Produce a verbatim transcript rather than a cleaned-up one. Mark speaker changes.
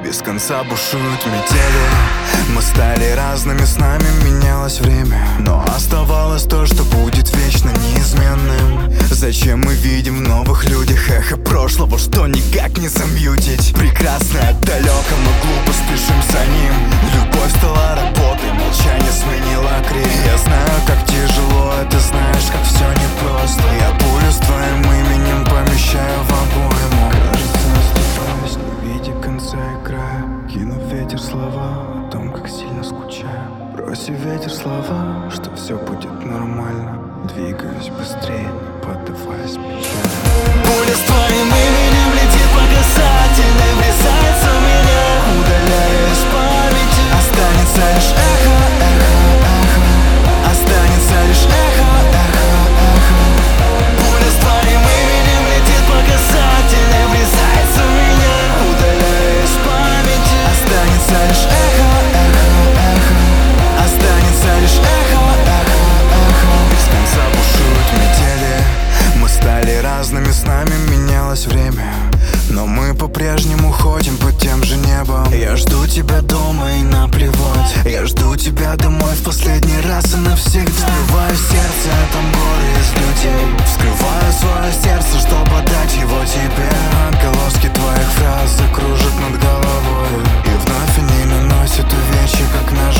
Speaker 1: без конца бушуют метели. Мы стали разными, с нами менялось время, но оставалось то, что будет вечно неизменным. Зачем мы видим в новых людях эхо прошлого, что никак не замьютить? Прекрасное далеко, мы глупо спешим за ним. Любовь стала работой, молчание сменило крик. Я знаю, как тяжело, это знаешь, как все непросто. Я пулю с твоим именем помещаю в обойму. Кажется, оступаюсь, не видя конца и края. Кину в ветер слова о том, как сильно скучаю. Бросив ветер слова, что все будет нормально. Двигаюсь быстрее, не поддаваясь печали. Пуля с твоим именем летит по касательной, врезается в меня, удаляя из памяти. Останется лишь эхо, эхо, эхо. Останется лишь эхо, эхо, эхо. Пуля с твоим именем летит по касательной, врезается в меня, удаляя из памяти. Останется лишь эхо, эхо, эхо. Останется лишь эхо, эхо, эхо. Без конца бушуют метели. Мы стали разными, с нами менялось время, но мы по-прежнему ходим под тем же небом. Я жду тебя дома и наплевать. Я жду тебя домой в последний раз и навсегда. Вскрываю сердце тамбуры из людей. Вскрываю свое сердце, чтобы дать его тебе. Отголоски твоих фраз закружат над головой, и вновь они наносят увечья, как нож.